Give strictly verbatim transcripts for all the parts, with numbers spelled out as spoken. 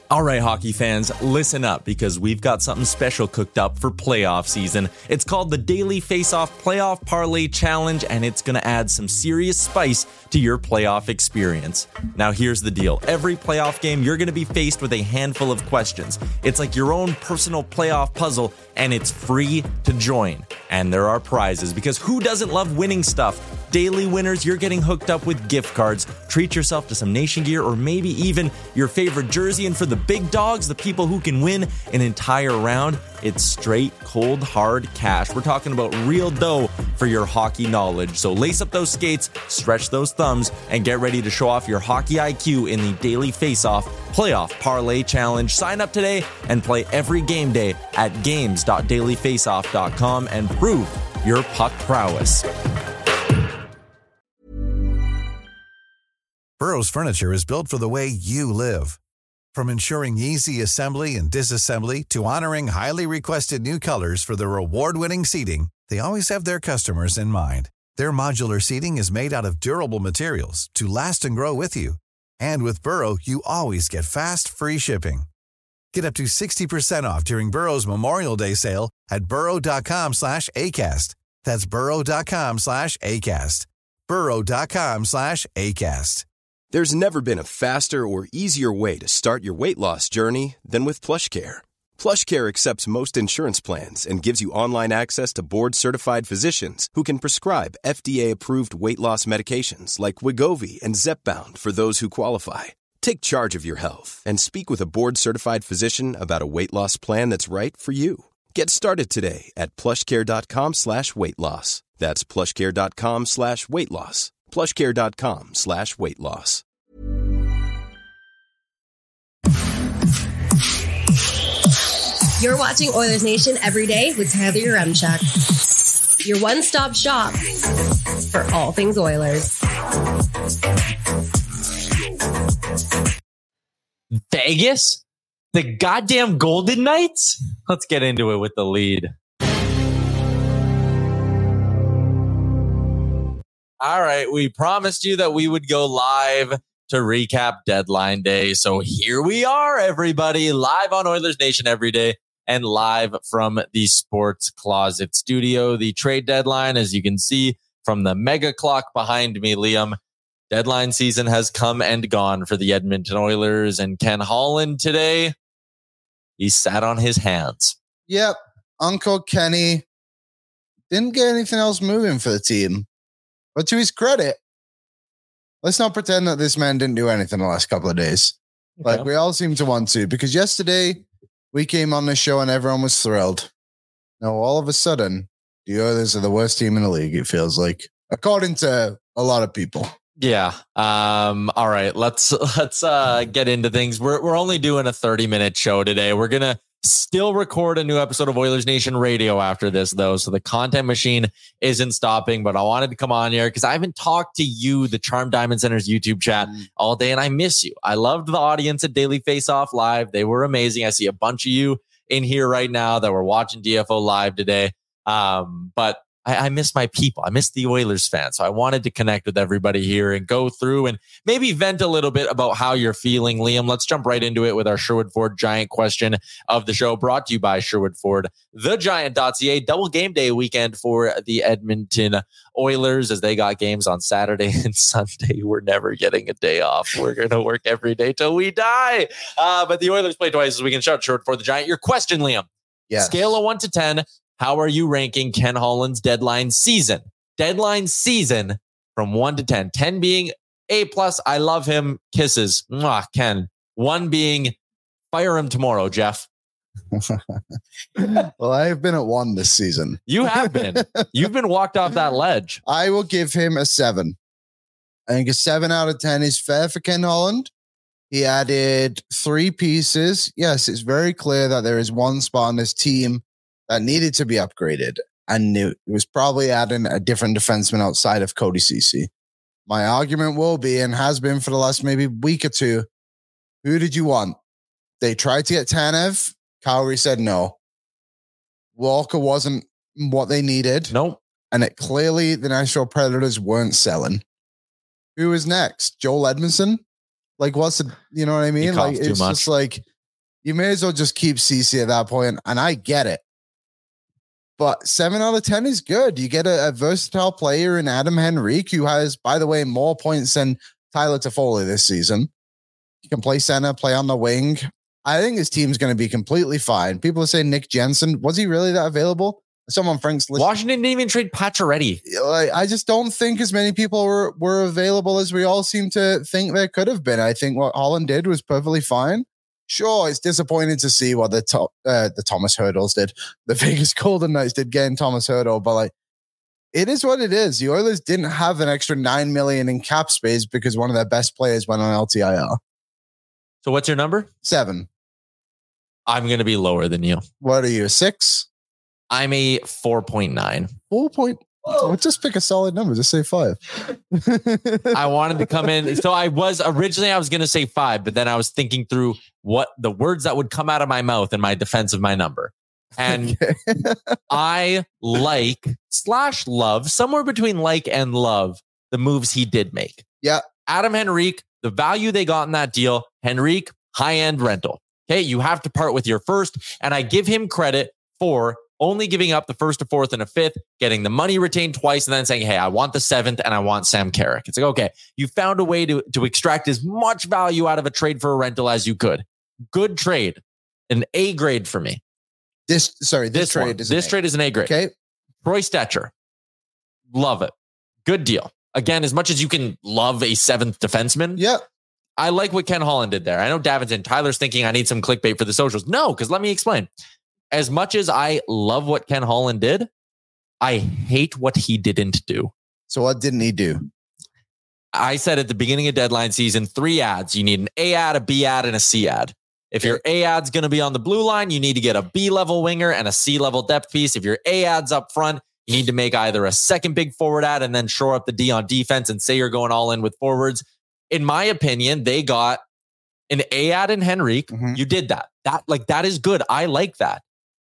All right, hockey fans, listen up because we've got something special cooked up for playoff season. It's called the Daily Faceoff Playoff Parlay Challenge, and it's going to add some serious spice to your playoff experience. Now, here's the deal. Every playoff game, you're going to be faced with a handful of questions. It's like your own personal playoff puzzle, and it's free to join. And there are prizes, because who doesn't love winning stuff? Daily winners, you're getting hooked up with gift cards. Treat yourself to some Nation gear or maybe even your favorite jersey. And for the big dogs, the people who can win an entire round, it's straight, cold, hard cash. We're talking about real dough for your hockey knowledge. So lace up those skates, stretch those thumbs, and get ready to show off your hockey I Q in the Daily Faceoff Playoff Parlay Challenge. Sign up today and play every game day at games dot daily faceoff dot com and prove your puck prowess. Burrow's furniture is built for the way you live. From ensuring easy assembly and disassembly to honoring highly requested new colors for their award-winning seating, they always have their customers in mind. Their modular seating is made out of durable materials to last and grow with you. And with Burrow, you always get fast, free shipping. Get up to sixty percent off during Burrow's Memorial Day sale at burrow.com slash ACAST. That's burrow.com slash ACAST. burrow.com slash ACAST. There's never been a faster or easier way to start your weight loss journey than with PlushCare. PlushCare accepts most insurance plans and gives you online access to board-certified physicians who can prescribe F D A-approved weight loss medications like Wegovy and Zepbound for those who qualify. Take charge of your health and speak with a board-certified physician about a weight loss plan that's right for you. Get started today at plushcare.com slash weight loss. That's plushcare.com slash weight loss. plushcare.com slash weight loss. You're watching Oilers Nation every day with Tyler Yaremchuk. Your one-stop shop for all things Oilers. Vegas? The goddamn Golden Knights? Let's get into it with the lead. All right, we promised you that we would go live to recap deadline day. So here we are, everybody, live on Oilers Nation every day and live from the Sports Closet studio. The trade deadline, as you can see from the mega clock behind me, Liam, deadline season has come and gone for the Edmonton Oilers. And Ken Holland today, he sat on his hands. Yep, Uncle Kenny didn't get anything else moving for the team. But to his credit, let's not pretend that this man didn't do anything the last couple of days. Okay. Like we all seem to want to, because yesterday we came on the show and everyone was thrilled. Now, all of a sudden, the Oilers are the worst team in the league, it feels like, according to a lot of people. Yeah. Um, all right. Let's let's uh, get into things. We're we're only doing a thirty minute show today. We're gonna still record a new episode of Oilers Nation Radio after this, though, so the content machine isn't stopping. But I wanted to come on here because I haven't talked to you, the Charm Diamond Center's YouTube chat, all day, and I miss you. I loved the audience at Daily Faceoff Live. They were amazing. I see a bunch of you in here right now that were watching D F O Live today. Um, but I, I miss my people. I miss the Oilers fans. So I wanted to connect with everybody here and go through and maybe vent a little bit about how you're feeling. Liam, let's jump right into it with our Sherwood Ford Giant question of the show, brought to you by Sherwood Ford, the giant dot c a. Double game day weekend for the Edmonton Oilers as they got games on Saturday and Sunday. We're never getting a day off. We're going to work every day till we die. Uh, but the Oilers play twice as we can shout Sherwood Ford the Giant. Your question, Liam. Yes. Scale of one to ten. How are you ranking Ken Holland's deadline season? Deadline season from one to ten. ten being A plus. I love him. Kisses. Mwah, Ken. One being fire him tomorrow, Jeff. Well, I've been at one this season. You have been. You've been walked off that ledge. I will give him a seven. I think a seven out of ten is fair for Ken Holland. He added three pieces. Yes, it's very clear that there is one spot on this team that needed to be upgraded. And it was probably adding a different defenseman outside of Cody Ceci. My argument will be, and has been for the last maybe week or two, who did you want? They tried to get Tanev. Calgary said no. Walker wasn't what they needed. Nope. And it clearly the Nashville Predators weren't selling. Who was next? Joel Edmondson? Like, what's the, you know what I mean? Like, it's just like, you may as well just keep Cece at that point, and I get it. But seven out of ten is good. You get a, a versatile player in Adam Henrique, who has, by the way, more points than Tyler Toffoli this season. He can play center, play on the wing. I think his team's going to be completely fine. People are saying Nick Jensen. Was he really that available? Someone Frank's list. Washington didn't even trade Pacioretty. I just don't think as many people were, were available as we all seem to think there could have been. I think what Holland did was perfectly fine. Sure, it's disappointing to see what the to- uh, the Thomas Hurdles did. The Vegas Golden Knights did gain Thomas Hurdle, but like, it is what it is. The Oilers didn't have an extra nine million in cap space because one of their best players went on L T I R. So what's your number? Seven. I'm going to be lower than you. What are you, six? I'm a four point nine. Four point. Oh, just pick a solid number. Just say five. I wanted to come in. So I was originally, I was going to say five, but then I was thinking through what the words that would come out of my mouth in my defense of my number. And okay. I like slash love, somewhere between like and love, the moves he did make. Yeah. Adam Henrique, the value they got in that deal, Henrique, high-end rental. Okay, you have to part with your first, and I give him credit for only giving up the first, a fourth, and a fifth, getting the money retained twice, and then saying, hey, I want the seventh, and I want Sam Carrick. It's like, okay, you found a way to, to extract as much value out of a trade for a rental as you could. Good trade. An A grade for me. This, sorry, this, this trade one, is This an trade is an A grade. Okay. Troy Stecher. Love it. Good deal. Again, as much as you can love a seventh defenseman. Yeah. I like what Ken Holland did there. I know Davinson, Tyler's thinking I need some clickbait for the socials. No, because let me explain. As much as I love what Ken Holland did, I hate what he didn't do. So what didn't he do? I said at the beginning of deadline season, three ads. You need an A ad, a B ad, and a C ad. If your A ad's going to be on the blue line, you need to get a B level winger and a C level depth piece. If your A ad's up front, you need to make either a second big forward ad and then shore up the D on defense and say you're going all in with forwards. In my opinion, they got an A ad in Henrique. Mm-hmm. You did that. That like that is good. I like that.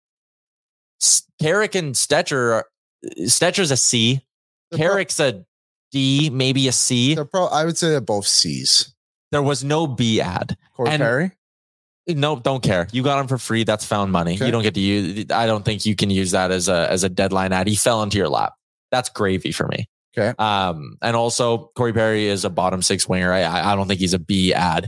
Carrick and Stecher, Stetcher's a C. They're Carrick's pro- a D, maybe a C. They're pro- I would say they're both C's. There was no B ad. Corey and, Perry? No, don't care. You got him for free. That's found money. Okay. You don't get to use. I don't think you can use that as a as a deadline ad. He fell into your lap. That's gravy for me. Okay. Um, and also Corey Perry is a bottom six winger. I I don't think he's a B ad.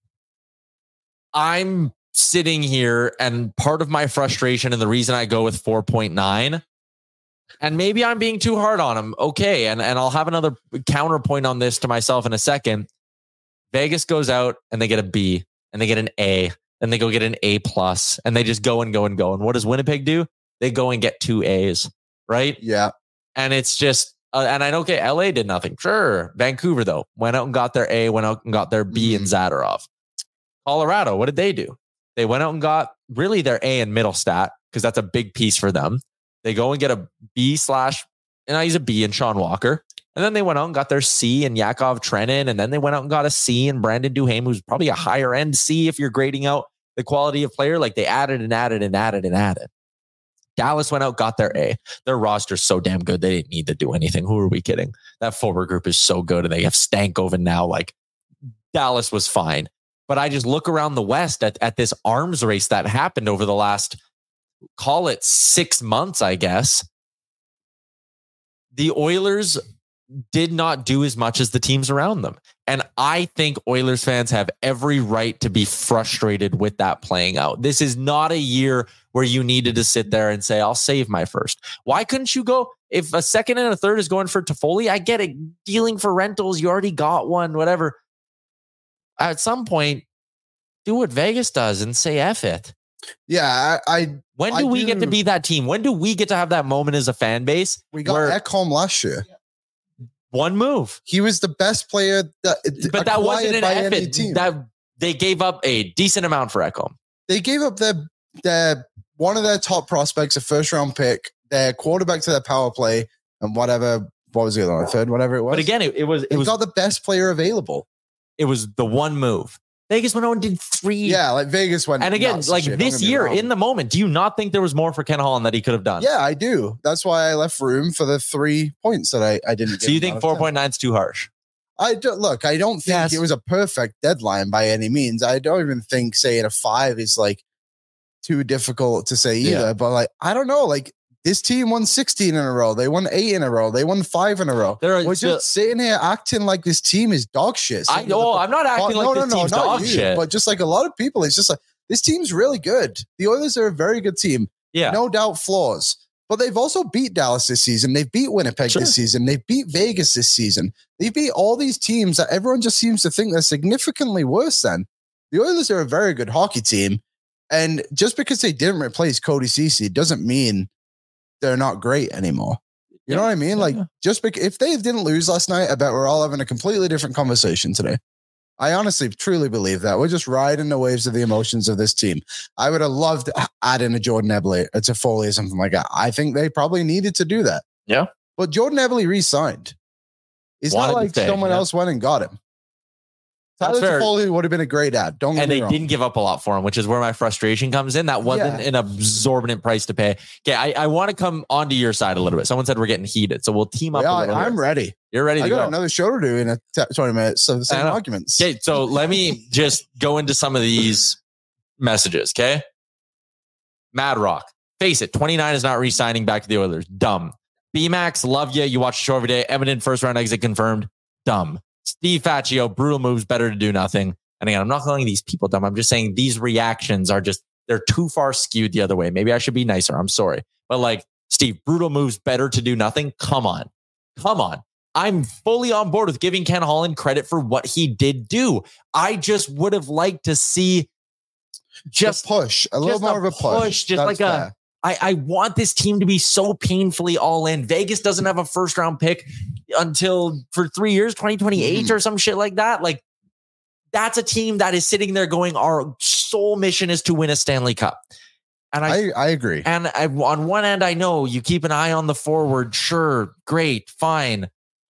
I'm sitting here, and part of my frustration and the reason I go with four point nine, and maybe I'm being too hard on him. Okay. And, and I'll have another counterpoint on this to myself in a second. Vegas goes out and they get a B and they get an A and they go get an A plus and they just go and go and go. And what does Winnipeg do? They go and get two A's, right? Yeah. And it's just, uh, and I know, okay, L A did nothing. Sure. Vancouver though, went out and got their A, went out and got their B and Zadorov. Colorado, what did they do? They went out and got really their A in Middlestat because that's a big piece for them. They go and get a B slash, and I use a B in Sean Walker. And then they went out and got their C in Yakov Trenin. And then they went out and got a C in Brandon Duhaime, who's probably a higher end C if you're grading out the quality of player. Like they added and added and added and added. Dallas went out, got their A. Their roster's so damn good. They didn't need to do anything. Who are we kidding? That forward group is so good. And they have Stankoven now. Like Dallas was fine. But I just look around the West at, at this arms race that happened over the last, call it six months, I guess. The Oilers did not do as much as the teams around them. And I think Oilers fans have every right to be frustrated with that playing out. This is not a year where you needed to sit there and say, I'll save my first. Why couldn't you go? If a second and a third is going for Toffoli, I get it. Dealing for rentals, you already got one, whatever. At some point, do what Vegas does and say F it. Yeah, I. I when do I we do, get to be that team? When do we get to have that moment as a fan base? We got Ekholm last year. One move. He was the best player that, but that wasn't an F it. That they gave up a decent amount for Ekholm. They gave up their their one of their top prospects, a first round pick, their quarterback to their power play, and whatever. What was the other one? Third, whatever it was. But again, it, it was. It they was got the best player available. It was the one move. Vegas went on and did three. Yeah, like Vegas went. And again, like shit, this year, in the moment, do you not think there was more for Ken Holland that he could have done? Yeah, I do. That's why I left room for the three points that I, I didn't get. So you think four point nine is too harsh? I do, look, I don't think Yes. it was a perfect deadline by any means. I don't even think saying a five is like too difficult to say either. Yeah. But like, I don't know. Like this team won sixteen in a row. They won eight in a row. They won five in a row. There We're are still- just sitting here acting like this team is dog shit. I know. I'm not acting Oh, like this team's not dog you, shit. But just like a lot of people, it's just like this team's really good. The Oilers are a very good team. Yeah. No doubt flaws. But they've also beat Dallas this season. They've beat Winnipeg Sure. this season. They've beat Vegas this season. They beat all these teams that everyone just seems to think they're significantly worse than. The Oilers are a very good hockey team. And just because they didn't replace Cody Ceci doesn't mean they're not great anymore. You Yeah. know what I mean? Yeah, Like, yeah. just because if they didn't lose last night, I bet we're all having a completely different conversation today. I honestly, truly believe that. We're just riding the waves of the emotions of this team. I would have loved to add in a Jordan Eberle, a Toffoli, or something like that. I think they probably needed to do that. Yeah. But Jordan Eberle re-signed. It's Wanted not to like stay, someone yeah. else went and got him. That's Tyler fair. Toffoli would have been a great ad. Don't get And me they wrong. didn't give up a lot for him, which is where my frustration comes in. That wasn't Yeah. an absorbent price to pay. Okay, I, I want to come onto your side a little bit. Someone said we're getting heated, so we'll team up Yeah, a little I'm bit. ready. You're ready to I got go. another show to do in a t- twenty minutes. So the I same know. arguments. Okay, so let me just go into some of these messages, okay? Mad Rock. Face it, twenty-nine is not re-signing back to the Oilers. Dumb. B-Max, love you. You watch the show every day. Evident first round exit confirmed. Dumb. Steve Faccio, brutal moves, better to do nothing. And again, I'm not calling these people dumb. I'm just saying these reactions are just, they're too far skewed the other way. Maybe I should be nicer. I'm sorry. But like, Steve, brutal moves, better to do nothing. Come on. Come on. I'm fully on board with giving Ken Holland credit for what he did do. I just would have liked to see just Just push. A little just more a of a push. push, just That's like a- fair. I, I want this team to be so painfully all in. Vegas doesn't have a first round pick until for three years, twenty twenty-eight Mhm. or some shit like that. Like, that's a team that is sitting there going, our sole mission is to win a Stanley Cup. And I, I, I agree. and I, on one end, I know you keep an eye on the forward. Sure, great, fine.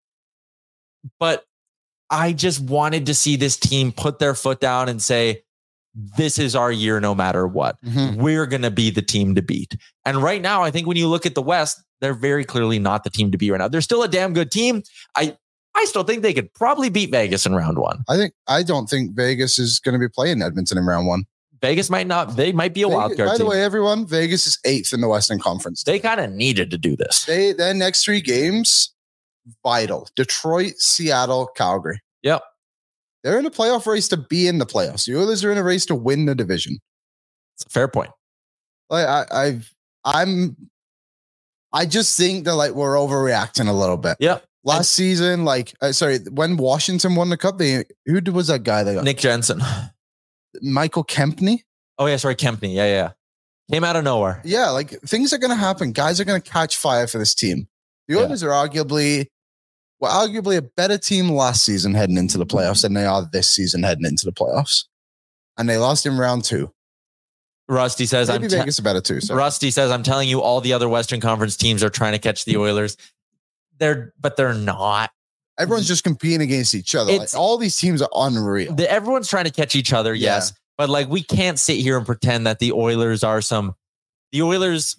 But I just wanted to see this team put their foot down and say, this is our year no matter what. Mhm. We're going to be the team to beat. And right now, I think when you look at the West, they're very clearly not the team to beat right now. They're still a damn good team. I, I still think they could probably beat Vegas in round one. I think I don't think Vegas is going to be playing Edmonton in round one. Vegas might not, they might be a wild Vegas, card by the team. way, everyone, Vegas is eighth in the Western Conference. They kind of needed to do this. They their next three games vital: Detroit, Seattle, Calgary. Yep. They're in a playoff race to be in the playoffs. The others are in a race to win the division. It's a fair point. Like I, I've, I'm, I just think that like we're overreacting a little bit. Yep. Last season, like uh, sorry, when Washington won the cup, they who was that guy? They got Nick Jensen. Michael Kempney. Oh, yeah, sorry, Kempney. Yeah, yeah. Came out of nowhere. Yeah, like things are going to happen. Guys are going to catch fire for this team. The Yeah. Oilers are arguably, well, arguably a better team last season heading into the playoffs than they are this season heading into the playoffs. And they lost in round two. Rusty says, Maybe I'm te- Vegas are better too. So Rusty says, I'm telling you, all the other Western Conference teams are trying to catch the Oilers. They're, but they're not. everyone's just competing against each other. Like, It's- all these teams are unreal. The, everyone's trying to catch each other, Yeah. yes. But like, we can't sit here and pretend that the Oilers are some, the Oilers,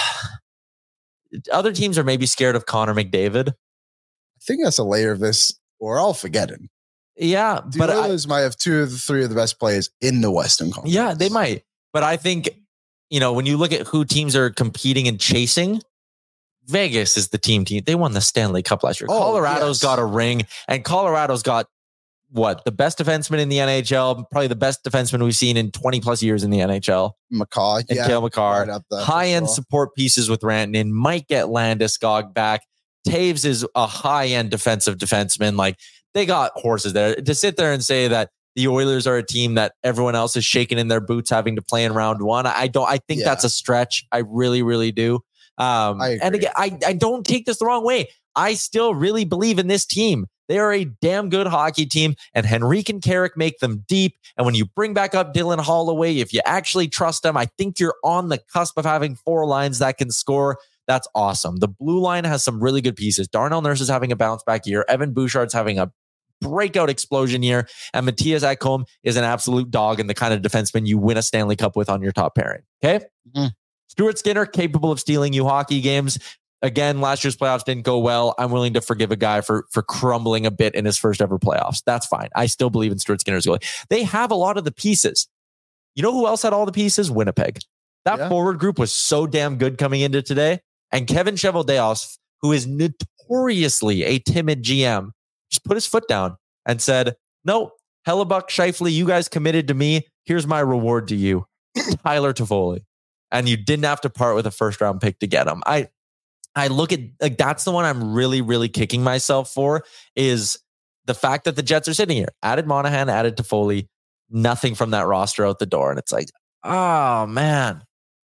other teams are maybe scared of Connor McDavid. I think that's a layer of this we're all forgetting. Yeah. The but I, Oilers might have two of the three of the best players in the Western Conference. yeah, they might. But I think, you know, when you look at who teams are competing and chasing, Vegas is the team team. They won the Stanley Cup last year. Oh, Colorado's yes. got a ring, and Colorado's got what? The best defenseman in the N H L, probably the best defenseman we've seen in twenty plus years in the N H L. McCaw. And Yeah. Cale McCarr. right up there for High end sure. support pieces with Rantanen. Might get Landeskog back. Taves is a high end defensive defenseman. Like, they got horses there. To sit there and say that the Oilers are a team that everyone else is shaking in their boots having to play in round one, I don't. I think Yeah. that's a stretch. I really, really do. Um, I and agree. again, I, I don't take this the wrong way. I still really believe in this team. They are a damn good hockey team, and Henrique and Carrick make them deep. And when you bring back up Dylan Holloway, if you actually trust them, I think you're on the cusp of having four lines that can score. That's awesome. The blue line has some really good pieces. Darnell Nurse is having a bounce back year. Evan Bouchard's having a breakout explosion year. And Matthias Ekholm is an absolute dog and the kind of defenseman you win a Stanley Cup with on your top pairing. Okay. Mhm. Stuart Skinner, capable of stealing you hockey games. again, last year's playoffs didn't go well. I'm willing to forgive a guy for, for crumbling a bit in his first ever playoffs. That's fine. I still believe in Stuart Skinner's goalie. They have a lot of the pieces. You know who else had all the pieces? Winnipeg. That yeah. forward group was so damn good coming into today. And Kevin Cheveldayoff, who is notoriously a timid G M, just put his foot down and said, no, Hellebuck, Scheifele, you guys committed to me. Here's my reward to you, Tyler Toffoli. And you didn't have to part with a first round pick to get him. I, I look at, like, that's the one I'm really, really kicking myself for, is the fact that the Jets are sitting here. Added Monahan, added Toffoli, nothing from that roster out the door. And it's like, oh man.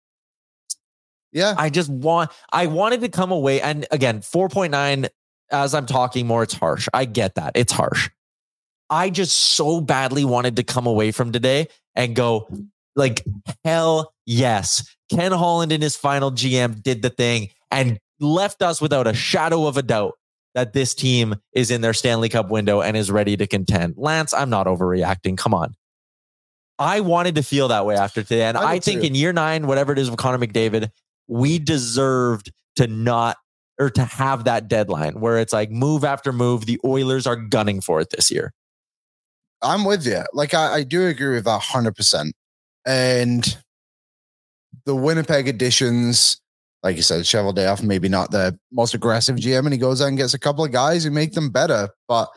Yeah. I just want, I wanted to come away. And again, four point nine, as I'm talking more, it's harsh. I get that. It's harsh. I just so badly wanted to come away from today and go, like, hell yes. Ken Holland in his final G M did the thing and left us without a shadow of a doubt that this team is in their Stanley Cup window and is ready to contend. Lance, I'm not overreacting. Come on. I wanted to feel that way after today. And I, I think too. In year nine, whatever it is with Connor McDavid, we deserved to not, or to have that deadline where it's like move after move. The Oilers are gunning for it this year. I'm with you. Like, I, I do agree with that one hundred percent. And the Winnipeg additions, like you said, Cheveldayoff, maybe not the most aggressive G M, and he goes out and gets a couple of guys who make them better. But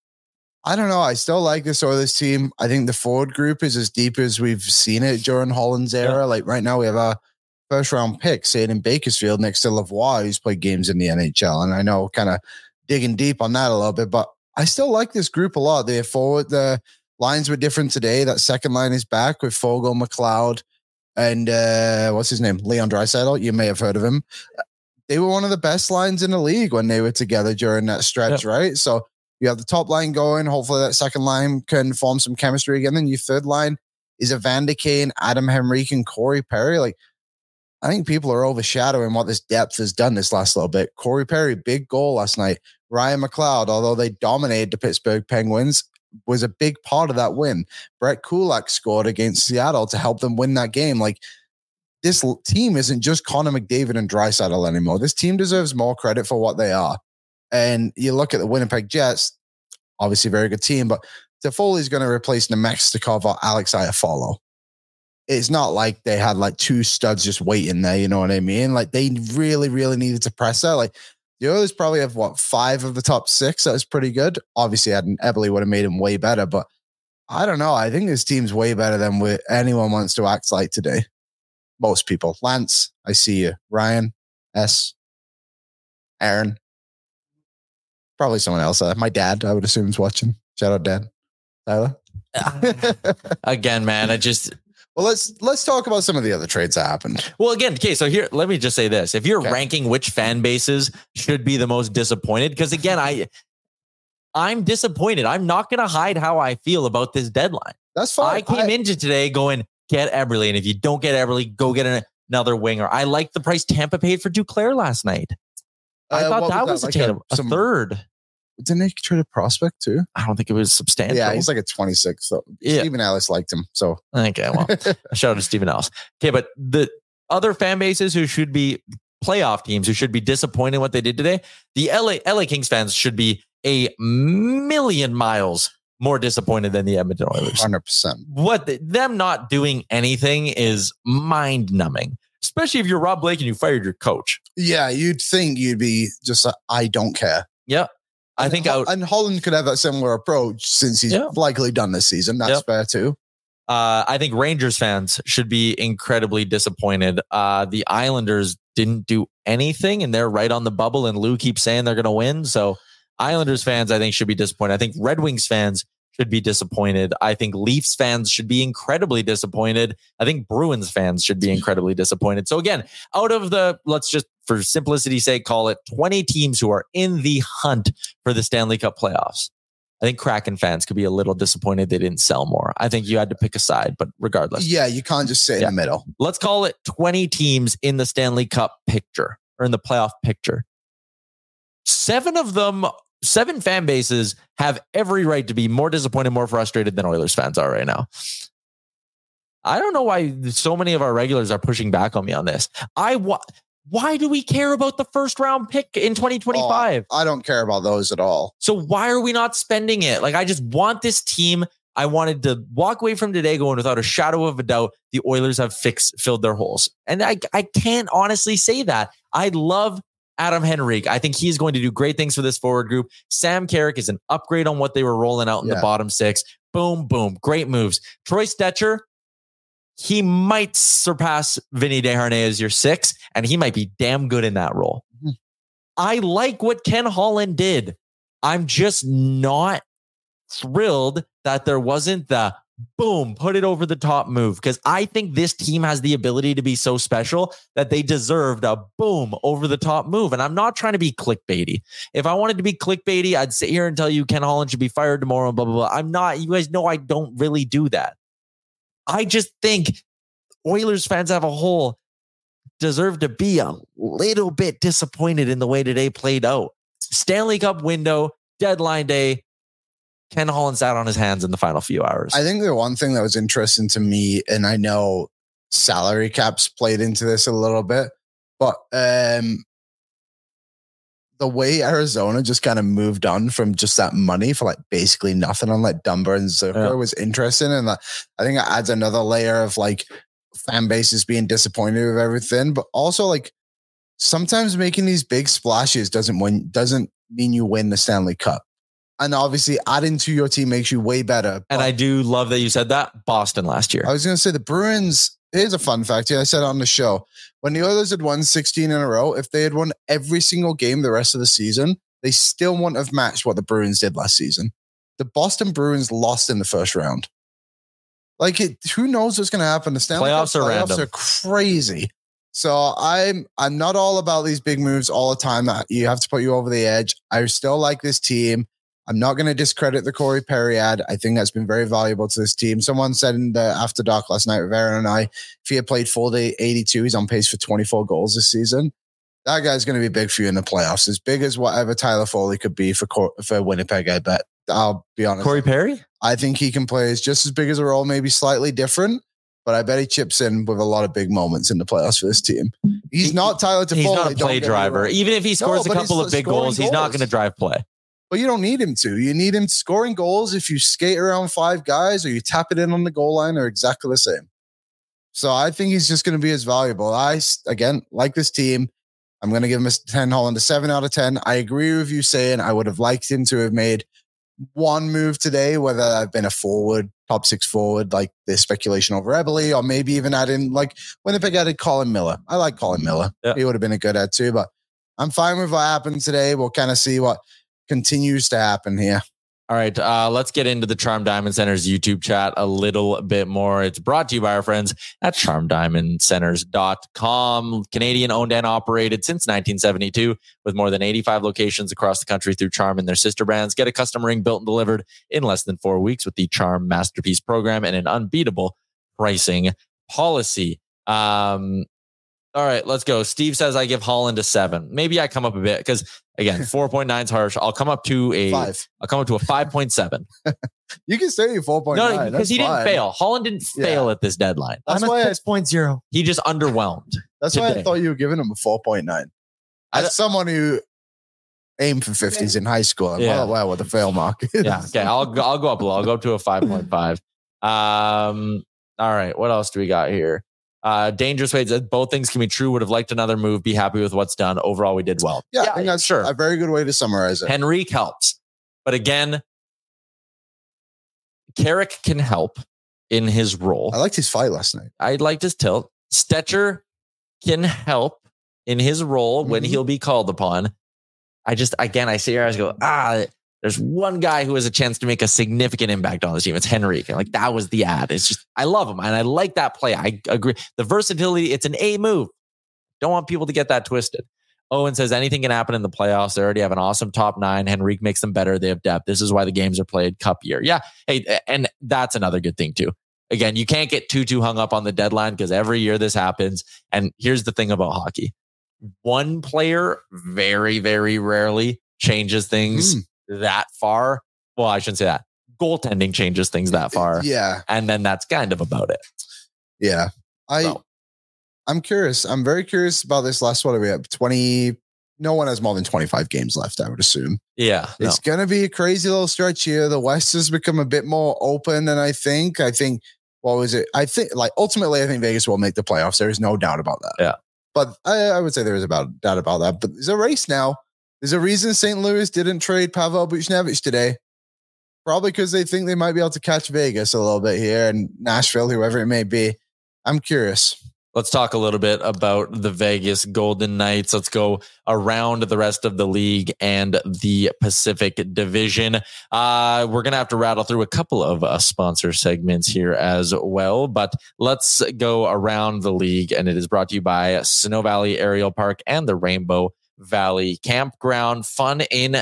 I don't know. I still like this Oilers team. I think the forward group is as deep as we've seen it during Holland's era. Yeah. Like right now, we have a first round pick sitting in Bakersfield next to Lavoie, who's played games in the N H L. And I know kind of digging deep on that a little bit, but I still like this group a lot. The forward, the lines were different today. That second line is back with Fogle, McLeod, and uh, what's his name? Leon Draisaitl. You may have heard of him. They were one of the best lines in the league when they were together during that stretch, yep. right? So you have the top line going. Hopefully that second line can form some chemistry again. Then your third line is Evander Kane, Adam Henrique, and Corey Perry. Like, I think people are overshadowing what this depth has done this last little bit. Corey Perry, big goal last night. Ryan McLeod, although they dominated the Pittsburgh Penguins, was a big part of that win. Brett Kulak scored against Seattle to help them win that game. Like, this team isn't just Connor McDavid and Draisaitl anymore. This team deserves more credit for what they are. And you look at the Winnipeg Jets, obviously a very good team, but Toffoli's going to replace Nemestikov or Alex Iafallo. It's not like they had like two studs just waiting there. You know what I mean? Like, they really, really needed to press that. Like, the Oilers probably have, what, five of the top six. That was pretty good. Obviously, Adam Eberle would have made him way better, but I don't know. I think this team's way better than what anyone wants to act like today. Most people. Lance, I see you. Ryan, S, Aaron, probably someone else. Uh, my dad, I would assume, is watching. Shout out, Dad. Tyler. Again, man, I just... Well, let's let's talk about some of the other trades that happened. Well, again, okay, so here, let me just say this. If you're okay. ranking which fan bases should be the most disappointed, because again, I, I'm disappointed. I'm not going to hide how I feel about this deadline. That's fine. I came I, into today going, get Eberle, and if you don't get Eberle, go get an, another winger. I like the price Tampa paid for Duclair last night. I uh, thought that was, was that? attainable. Like a, a third. Didn't they trade a prospect too? I don't think it was substantial. Yeah, he's like a twenty-six. So yeah. Stephen Ellis liked him. So okay, well, shout out to Stephen Ellis. Okay, but the other fan bases who should be playoff teams who should be disappointed in what they did today, the L A L A Kings fans should be a million miles more disappointed than the Edmonton Oilers. one hundred percent. What the, them not doing anything is mind numbing, especially if you're Rob Blake and you fired your coach. Yeah, you'd think you'd be just like, I don't care. Yeah. I and think Ho- out, and Holland could have that similar approach since he's yeah. likely done this season. That's yep. fair too. Uh, I think Rangers fans should be incredibly disappointed. Uh, the Islanders didn't do anything, and they're right on the bubble. And Lou keeps saying they're going to win. So Islanders fans, I think, should be disappointed. I think Red Wings fans should be disappointed. I think Leafs fans should be incredibly disappointed. I think Bruins fans should be incredibly disappointed. So again, out of the, let's just, for simplicity's sake, call it twenty teams who are in the hunt for the Stanley Cup playoffs. I think Kraken fans could be a little disappointed they didn't sell more. I think you had to pick a side, but regardless. Yeah, you can't just sit yeah. in the middle. Let's call it twenty teams in the Stanley Cup picture, or in the playoff picture. Seven of them, seven fan bases have every right to be more disappointed, more frustrated than Oilers fans are right now. I don't know why so many of our regulars are pushing back on me on this. I wa- Why do we care about the first round pick in twenty twenty-five? Oh, I don't care about those at all. So why are we not spending it? Like, I just want this team. I wanted to walk away from today going without a shadow of a doubt, the Oilers have fixed, filled their holes. And I, I can't honestly say that. I love Adam Henrique. I think he's going to do great things for this forward group. Sam Carrick is an upgrade on what they were rolling out in yeah. the bottom six. Boom, boom. Great moves. Troy Stecher, he might surpass Vinny Desharnais as your six, and he might be damn good in that role. Mm-hmm. I like what Ken Holland did. I'm just not thrilled that there wasn't the boom, put it over the top move, because I think this team has the ability to be so special that they deserved a boom over the top move. And I'm not trying to be clickbaity. If I wanted to be clickbaity, I'd sit here and tell you Ken Holland should be fired tomorrow and blah, blah, blah. I'm not. You guys know I don't really do that. I just think Oilers fans have a whole deserve to be a little bit disappointed in the way today played out. Stanley Cup window, deadline day, Ken Holland sat on his hands in the final few hours. I think the one thing that was interesting to me, and I know salary caps played into this a little bit, but um, the way Arizona just kind of moved on from just that money for like basically nothing on like Dumba and Zucker yeah. was interesting. And that, I think it adds another layer of like fan bases being disappointed with everything, but also like sometimes making these big splashes doesn't win, doesn't mean you win the Stanley Cup. And obviously adding to your team makes you way better. And I do love that you said that. Boston last year. I was going to say the Bruins, here's a fun fact here. I said it on the show. When the Oilers had won sixteen in a row, if they had won every single game the rest of the season, they still wouldn't have matched what the Bruins did last season. The Boston Bruins lost in the first round. Like, it, who knows what's going to happen? The Stanley playoffs, Cup are, playoffs are crazy. So I'm I'm not all about these big moves all the time that you have to put you over the edge. I still like this team. I'm not going to discredit the Corey Perry ad. I think that's been very valuable to this team. Someone said in the After Dark last night with Aaron and I, if he had played full day eighty-two, he's on pace for twenty-four goals this season. That guy's going to be big for you in the playoffs. As big as whatever Tyler Foley could be for for Winnipeg, I bet. I'll be honest. Corey Perry? I think he can play as just as big as a role, maybe slightly different, but I bet he chips in with a lot of big moments in the playoffs for this team. He's he, not Tyler Toffoli. He's not a play driver. Even if he scores no, a couple of big goals, goals, he's not going to drive play. But you don't need him to. You need him scoring goals. If you skate around five guys or you tap it in on the goal line, are exactly the same. So I think he's just going to be as valuable. I, again, like this team. I'm going to give him a ten Holland a seven out of ten. I agree with you saying I would have liked him to have made one move today, whether that had been a forward, top six forward, like the speculation over Eberle, or maybe even add in, like Winnipeg added Colin Miller. I like Colin Miller. Yeah. He would have been a good add too, but I'm fine with what happened today. We'll kind of see what continues to happen here. All right, uh, let's get into the Charm Diamond Center's YouTube chat a little bit more. It's brought to you by our friends at charm diamond centers dot com. Canadian owned and operated since nineteen seventy-two with more than eighty-five locations across the country through Charm and their sister brands. Get a custom ring built and delivered in less than four weeks with the Charm Masterpiece Program and an unbeatable pricing policy. Um, all right, let's go. Steve says I give Holland a seven. Maybe I come up a bit because again, four point nine is harsh. I'll come up to a five. I'll come up to a five point seven. You can say four point nine. No, because he fine. didn't fail. Holland didn't fail yeah. at this deadline. That's I'm why six point zero. He just underwhelmed. That's today. Why I thought you were giving him a four point nine. As someone who aimed for fifties in high school, I'm yeah. well aware what the fail mark is. Yeah, okay. I'll I'll go up a little. I'll go up to a five point five. Um. All right. What else do we got here? Uh, Dangerous Wade said both things can be true. Would have liked another move. Be happy with what's done. Overall, we did well. Yeah, yeah I think that's sure. a very good way to summarize it. Henrique helps. But again, Carrick can help in his role. I liked his fight last night. I liked his tilt. Stecher can help in his role mm-hmm. when he'll be called upon. I just, again, I sit here, I go, ah, there's one guy who has a chance to make a significant impact on this team. It's Henrique. And like, that was the ad. It's just, I love him. And I like that play. I agree. The versatility, it's an A move. Don't want people to get that twisted. Owen says anything can happen in the playoffs. They already have an awesome top nine. Henrique makes them better. They have depth. This is why the games are played cup year. Yeah. Hey, and that's another good thing too. Again, you can't get too, too hung up on the deadline because every year this happens. And here's the thing about hockey. One player very, very rarely changes things mm. that far. Well, I shouldn't say that. Goaltending changes things that far. Yeah. And then that's kind of about it. Yeah. I, so. I'm curious. I'm very curious about this last one. Are we at twenty? No one has more than twenty-five games left, I would assume. Yeah. It's no. going to be a crazy little stretch here. The West has become a bit more open than I think. I think, what was it? I think, like, ultimately, I think Vegas will make the playoffs. There is no doubt about that. Yeah. But I, I would say there is about doubt about that. But there's a race now. There's a reason Saint Louis didn't trade Pavel Buchnevich today. Probably because they think they might be able to catch Vegas a little bit here and Nashville, whoever it may be. I'm curious. Let's talk a little bit about the Vegas Golden Knights. Let's go around the rest of the league and the Pacific Division. Uh, we're going to have to rattle through a couple of uh, sponsor segments here as well, but let's go around the league. And it is brought to you by Snow Valley Aerial Park and the Rainbow Valley Campground. Fun in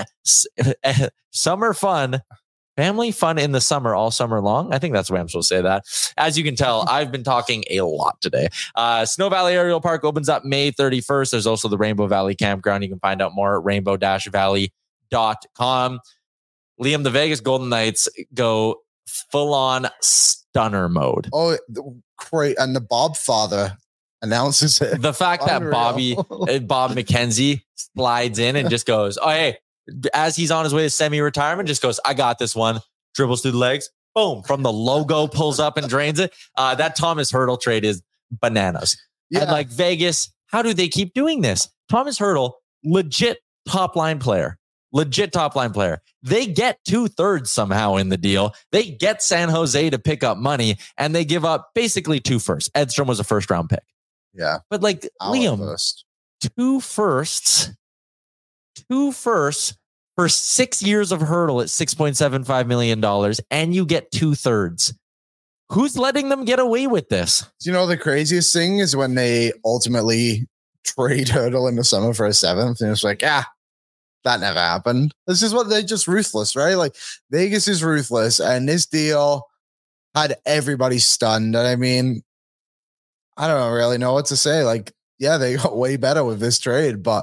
summer fun. Family fun in the summer, all summer long. I think that's the way I'm supposed to say that. As you can tell, I've been talking a lot today. Uh, Snow Valley Aerial Park opens up May thirty-first. There's also the Rainbow Valley Campground. You can find out more at rainbow dash valley dot com. Liam, the Vegas Golden Knights go full-on stunner mode. Oh, great. And the Bob father announces it. The fact that Unreal. Bobby, Bob McKenzie slides in and just goes, oh, hey, as he's on his way to semi-retirement, just goes, I got this one. Dribbles through the legs. Boom. From the logo, pulls up and drains it. Uh, that Thomas Hertl trade is bananas. Yeah. And like Vegas, how do they keep doing this? Thomas Hertl, legit top line player. Legit top line player. They get two thirds somehow in the deal. They get San Jose to pick up money and they give up basically two firsts. Edstrom was a first round pick. Yeah. But like Our Liam, first. two firsts, two firsts for six years of Hertl at six point seven five million dollars, and you get two thirds. Who's letting them get away with this? You know, the craziest thing is when they ultimately trade Hertl in the summer for a seventh, and it's like, ah, that never happened. This is what they're just ruthless, right? Like Vegas is ruthless, and this deal had everybody stunned. And I mean, I don't really know what to say. Like, yeah, they got way better with this trade, but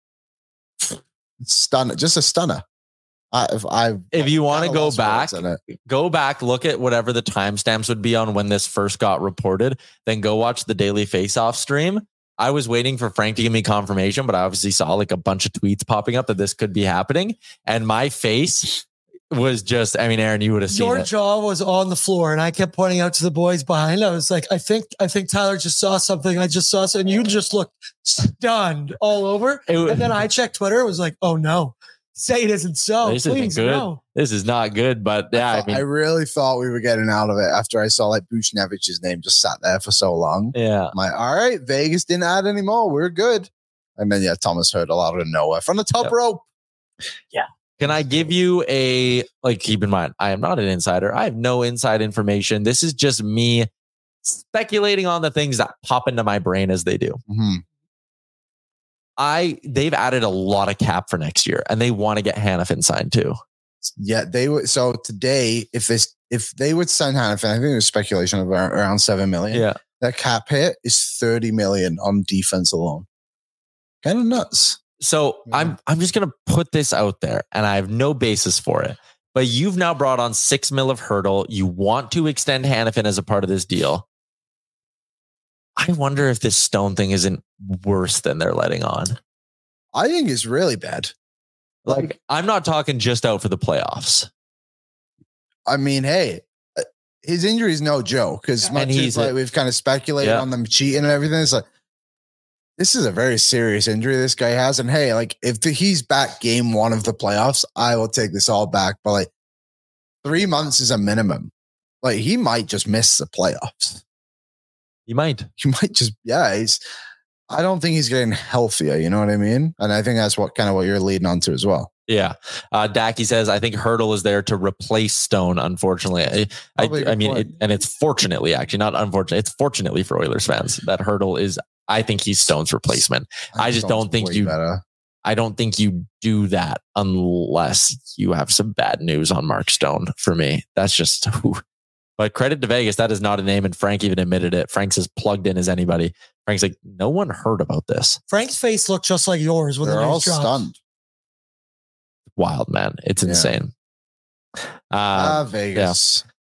stunner, just a stunner. I, if I, if you want to go back, it. go back, look at whatever the timestamps would be on when this first got reported, then go watch the Daily Faceoff stream. I was waiting for Frank to give me confirmation, but I obviously saw like a bunch of tweets popping up that this could be happening. And my face was just, I mean, Aaron, you would have seen Your it. jaw was on the floor, and I kept pointing out to the boys behind. I was like, I think, I think Tyler just saw something. I just saw something. You just looked stunned all over. It was, and then I checked Twitter. It was like, oh no, say it isn't so. this Please, isn't good. no. This is not good, but yeah, I, I, thought- mean, I really thought we were getting out of it after I saw like Buchnevich's name just sat there for so long. yeah. I'm like, all right, Vegas didn't add any more. We're good. And then, yeah, Thomas Hertl out of nowhere from the top Yep. rope. Can I give you a, like, keep in mind, I am not an insider. I have no inside information. This is just me speculating on the things that pop into my brain as they do. Mm-hmm. I, they've added a lot of cap for next year and they want to get Hanifin signed too. Yeah, they would. So today, if this, if they would sign Hanifin, I think there's speculation of around, around seven million. Yeah. That cap hit is thirty million on defense alone. Kind of nuts. So Yeah. I'm, I'm just going to put this out there and I have no basis for it, but you've now brought on six mil of Hertl. You want to extend Hanifin as a part of this deal. I wonder if this Stone thing isn't worse than they're letting on. I think it's really bad. Like, I'm not talking just out for the playoffs. I mean, hey, uh, his injury is no joke because And much he's as like a- we've kind of speculated Yeah. on them cheating and everything. It's like, this is a very serious injury this guy has. And hey, like if the, he's back game one of the playoffs, I will take this all back. But like three months is a minimum. Like he might just miss the playoffs. You might. He might just, yeah, he's, I don't think he's getting healthier. You know what I mean? And I think that's what kind of what you're leading on to as well. Yeah. Uh, Dacky says, I think Hertl is there to replace Stone, unfortunately. I, Probably a I, I good mean, point. it, and it's fortunately, actually, not unfortunately, it's fortunately for Oilers fans that Hertl is, I think he's Stone's replacement. I just Stone's don't think way you- better. I don't think you do that unless you have some bad news on Mark Stone for me. That's just, whew. But credit to Vegas, that is not a name. And Frank even admitted it. Frank's as plugged in as anybody. Frank's like, no one heard about this. Frank's face looked just like yours when They're the all news dropped. stunned. Wild, man. It's Yeah. insane. Um, Ah, Vegas.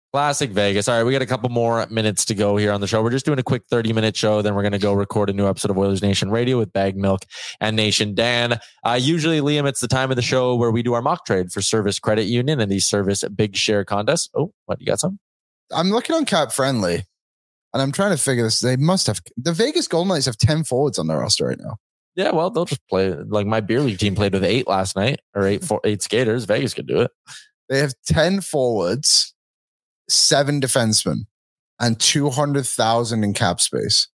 Classic Vegas. All right, we got a couple more minutes to go here on the show. We're just doing a quick thirty minute show. Then we're going to go record a new episode of Oilers Nation Radio with Bag Milk and Nation Dan. Uh, usually, Liam, it's the time of the show where we do our mock trade for Service Credit Union and the Service Big Share Contest. Oh, what? You got some? I'm looking on Cap Friendly and I'm trying to figure this. They must have, the Vegas Golden Knights have ten forwards on their roster right now. Yeah, well, they'll just play. Like my beer league team played with eight last night or eight, four, eight skaters. Vegas could do it. They have ten forwards, seven defensemen, and two hundred thousand in cap space.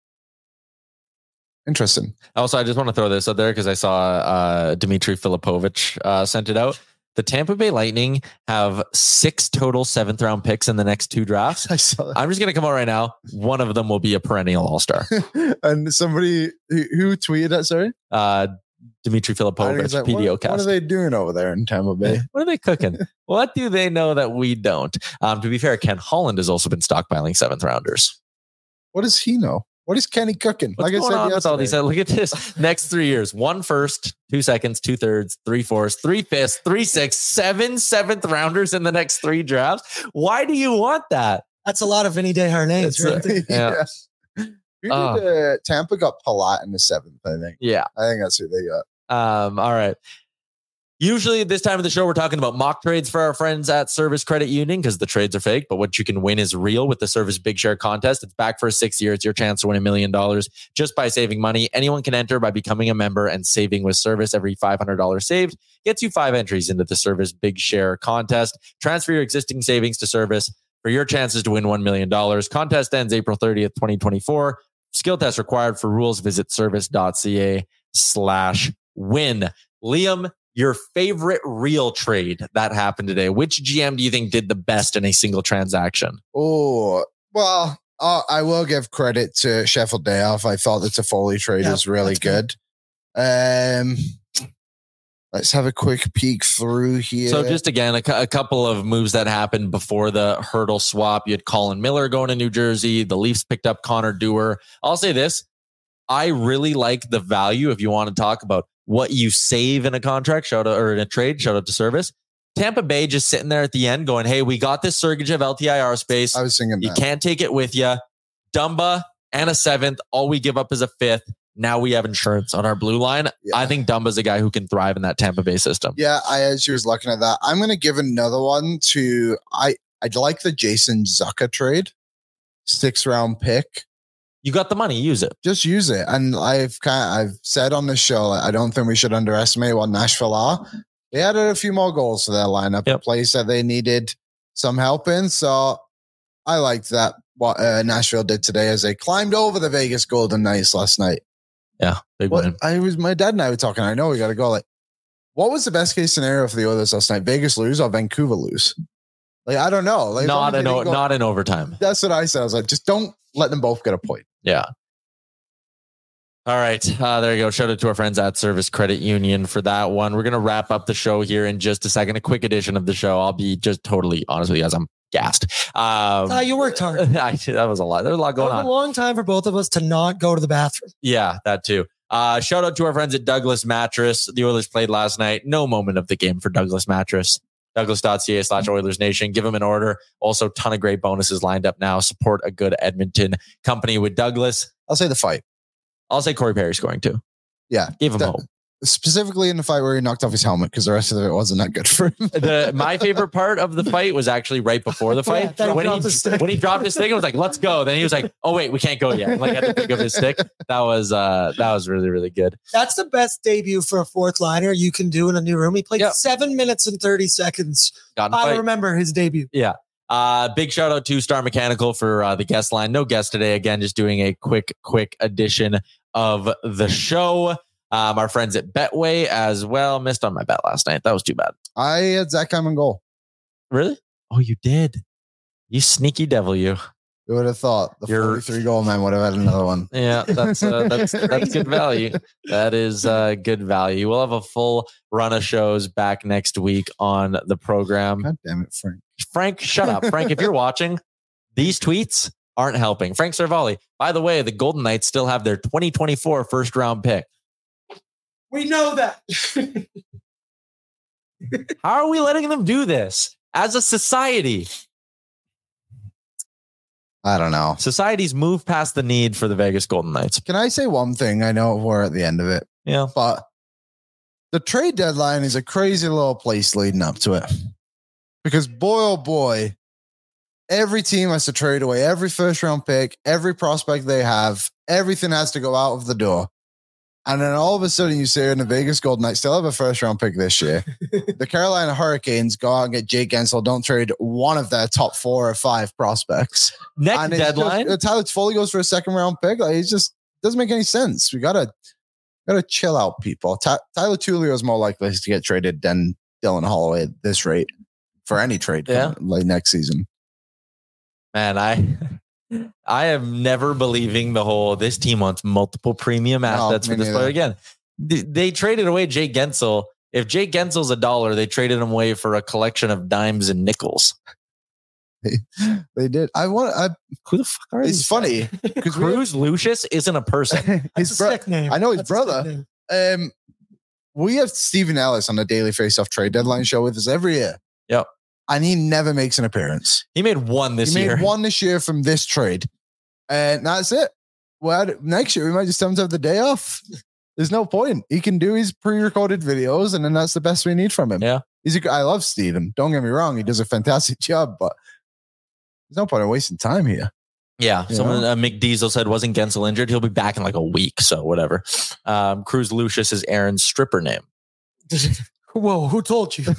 Interesting. Also, I just want to throw this out there because I saw uh, Dmitry Filipovich uh, sent it out. The Tampa Bay Lightning have six total seventh round picks in the next two drafts. I saw that. I'm just going to come out right now. One of them will be a perennial all-star. And somebody who, who tweeted that, sorry? Uh, Dmitry I think it's Filipovich, like, P D O what, cast. what are they doing over there in Tampa Bay? What are they cooking? What do they know that we don't? Um, to be fair, Ken Holland has also been stockpiling seventh rounders. What does he know? What is Kenny cooking? What's going on with all these? Look at this. Next three years, one first, two seconds, two thirds, three fourths, three fifths, three sixths, seven seventh rounders in the next three drafts. Why do you want that? That's a lot of Vinny Desharnais, right? right. Yeah. yeah. Who did, Oh. uh, Tampa got Palat in the seventh, I think. Yeah. I think that's who they got. Um, all right. Usually at this time of the show, we're talking about mock trades for our friends at Service Credit Union because the trades are fake, but what you can win is real with the Service Big Share Contest. It's back for a sixth year. It's your chance to win a million dollars just by saving money. Anyone can enter by becoming a member and saving with Service. Every five hundred dollars saved gets you five entries into the Service Big Share Contest. Transfer your existing savings to Service for your chances to win one million dollars. Contest ends April thirtieth, twenty twenty-four. Skill test required. For rules, visit service.ca slash win. Liam, your favorite real trade that happened today. Which G M do you think did the best in a single transaction? Oh, well, uh, I will give credit to Sheffield Dayoff. I thought the Toffoli trade Yeah, was really that's good. Um, let's have a quick peek through here. So just again, a, cu- a couple of moves that happened before the hurdle swap. You had Colin Miller going to New Jersey. The Leafs picked up Connor Dewar. I'll say this. I really like the value if you want to talk about what you save in a contract, shout out, or in a trade, shout out to Service. Tampa Bay just sitting there at the end going, hey, we got this Sergachev L T I R space. I was thinking You that. can't take it with you. Dumba and a seventh. All we give up is a fifth. Now we have insurance on our blue line. Yeah. I think Dumba's a guy who can thrive in that Tampa Bay system. Yeah, I as you was looking at that, I'm going to give another one to I. I'd like the Jason Zucker trade, six round pick. You got the money, use it. Just use it. And I've kind of, I've said on the show, like, I don't think we should underestimate what Nashville are. They added a few more goals to their lineup, Yep. a place that they needed some help in. So I liked that what uh, Nashville did today as they climbed over the Vegas Golden Knights last night. Yeah, big What win. I was, my dad and I were talking. I know we got to go. Like, what was the best case scenario for the Oilers last night? Vegas lose or Vancouver lose? Like, I don't know. Like, Not as in long as o- they go- not in overtime. That's what I said. I was like, just don't let them both get a point. Yeah. All right. Uh, there you go. Shout out to our friends at Service Credit Union for that one. We're going to wrap up the show here in just a second. A quick edition of the show. I'll be just totally honest with you guys. I'm gassed. Um, Ah, you worked hard. I, that was a lot. There's a lot That going was on. a long time for both of us to not go to the bathroom. Yeah, that too. Uh, shout out to our friends at Douglas Mattress. The Oilers played last night. No moment of the game for Douglas Mattress. Douglas.ca slash Oilers Nation. Give them an order. Also, ton of great bonuses lined up now. Support a good Edmonton company with Douglas. I'll say the fight. I'll say Corey Perry scoring too. Yeah. Give him That- hope. Specifically in the fight where he knocked off his helmet because the rest of it wasn't that good for him. The my favorite part of the fight was actually right before the fight. Yeah, that he when, dropped he, his stick. when he dropped his stick, it was like, let's go. Then he was like, oh wait, we can't go yet. Like I had to pick up his stick. That was uh that was really, really good. That's the best debut for a fourth liner you can do in a new room. He played Yep. seven minutes and thirty seconds. Got in the I fight. remember his debut. Yeah. Uh, big shout out to Star Mechanical for uh, the guest line. No guest today. Again, just doing a quick, quick edition of the show. Um, our friends at Betway as well. Missed on my bet last night. That was too bad. I had Zach Hyman goal. Really? Oh, you did. You sneaky devil, you. You would have thought the You're- forty-three goal man would have had another one. Yeah, that's uh, that's that's good value. That is uh, good value. We'll have a full run of shows back next week on the program. God damn it, Frank. Frank, shut up. Frank, if you're watching, these tweets aren't helping. Frank Cervalli. By the way, the Golden Knights still have their twenty twenty-four first round pick. We know that. How are we letting them do this as a society? I don't know. Society's moved past the need for the Vegas Golden Knights. Can I say one thing? I know we're at the end of it. Yeah. But the trade deadline is a crazy little place leading up to it. Because boy, oh boy, every team has to trade away every first round pick, every prospect they have, everything has to go out of the door. And then all of a sudden you say, in the Vegas Golden Knights still have a first round pick this year. The Carolina Hurricanes go out and get Jake Gensel, don't trade one of their top four or five prospects. Next and deadline. Just, Tyler Toffoli goes for a second round pick. Like, it just doesn't make any sense. We gotta gotta chill out, people. Ty- Tyler Tullio is more likely to get traded than Dylan Holloway at this rate for any trade. Yeah. Like next season. Man, I I am never believing the whole this team wants multiple premium assets No, for this neither. player. Again, they, they traded away Jake Gensel. If Jake Gensel's a dollar, they traded him away for a collection of dimes and nickels. They, they did. I want. I, Who the fuck are it's these funny because Cruz Lucius isn't a person. his That's a bro- sick name. I know his That's a brother. sick name. Um, we have Stephen Ellis on the Daily Faceoff trade deadline show with us every year. Yep. And he never makes an appearance. He made one this he made year. one this year from this trade. And that's it. Well, next year we might just tell him to have the day off. There's no point. He can do his pre-recorded videos, and then that's the best we need from him. Yeah. He's a, I love Stephen. Don't get me wrong. He does a fantastic job, but there's no point in wasting time here. Yeah. You Someone, know? uh, Mick Diesel said, wasn't Gensel injured? He'll be back in like a week. So whatever. Um, Cruz Lucius is Aaron's stripper name. Whoa, who told you? Keep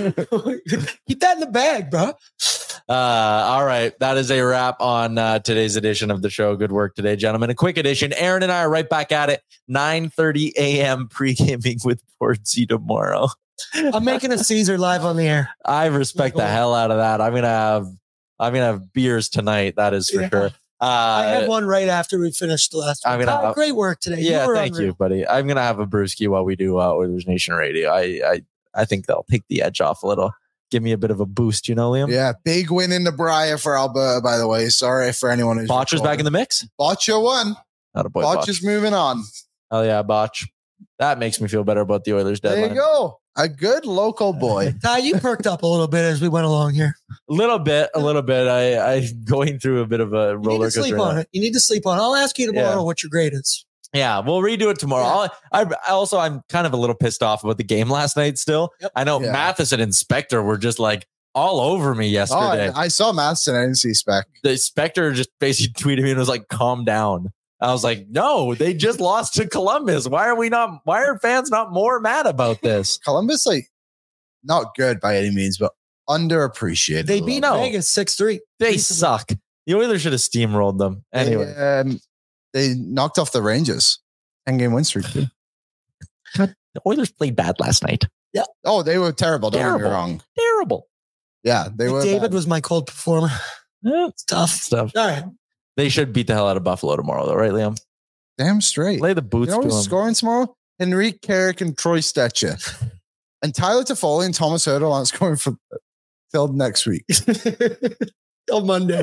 that in the bag, bro. Uh, all right. That is a wrap on uh, today's edition of the show. Good work today, gentlemen. A quick edition. Aaron and I are right back at it. nine thirty a.m. pre-gaming with Portsy tomorrow. I'm making a Caesar live on the air. I respect the hell out of that. I'm going to have, I'm going to have beers tonight. That is for Yeah. sure. Uh, I had one right after we finished the last I'm one. gonna Kyle, have- great work today. Yeah, were thank unreal. you, buddy. I'm gonna have a brewski while we do uh, Oilers Nation Radio. I, I I think they'll take the edge off a little. Give me a bit of a boost, you know, Liam. Yeah, big win in the Briar for Alberta, by the way. Sorry for anyone who's Botcher's back in the mix. Botcher won. Not a boy. Botch Botch. is moving on. Oh yeah, Botch. That makes me feel better about the Oilers deadline. There you go. A good local boy. Ty, you perked up a little bit as we went along here. A little bit, a little bit. I I going through a bit of a You need roller to sleep coaster. on it. You need to sleep on it. I'll ask you tomorrow Yeah. what your grade is. Yeah, we'll redo it tomorrow. I, I also I'm kind of a little pissed off about the game last night. Still, Yep. I know Yeah. Matheson and Spector were just like all over me Oh, yesterday. I, I saw Maston. I didn't see Spec. The Spectre just basically tweeted me and was like, calm down. I was like, no, they just lost to Columbus. Why are we not, why are fans not more mad about this? Columbus, like, not good by any means, but underappreciated. They a beat little. No. Vegas six three. They suck. The Oilers should have steamrolled them. Anyway, They, um, they knocked off the Rangers. ten game win streak. Too. the Oilers played bad last night. Oh, they were terrible. Don't get Terrible. me wrong. Terrible. Yeah, they were. David bad. was my cold performer. Eh, It's tough. stuff. All right. They should beat the hell out of Buffalo tomorrow, though, right, Liam? damn straight. Lay the You boots know to who's them. scoring tomorrow? Henrique Carrick and Troy Stetcher. And Tyler Toffoli and Thomas Hurdle aren't scoring for till next week. Till Monday.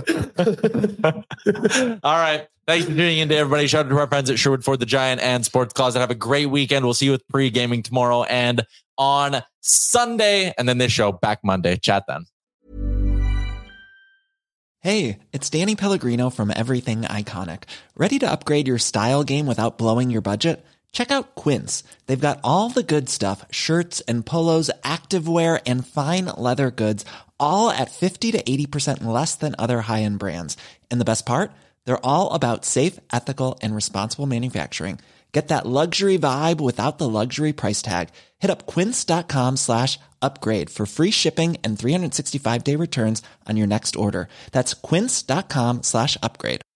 All right. Thanks for tuning in to everybody. Shout out to our friends at Sherwood Ford, the Giant, and Sports Closet. Have a great weekend. We'll see you with pre-gaming tomorrow and on Sunday. And then this show back Monday. Chat then. Hey, it's Danny Pellegrino from Everything Iconic. Ready to upgrade your style game without blowing your budget? Check out Quince. They've got all the good stuff, shirts and polos, activewear, and fine leather goods, all at fifty to eighty percent less than other high-end brands. And the best part? They're all about safe, ethical, and responsible manufacturing. Get that luxury vibe without the luxury price tag. Hit up quince.com slash upgrade for free shipping and three sixty-five day returns on your next order. That's quince.com slash upgrade.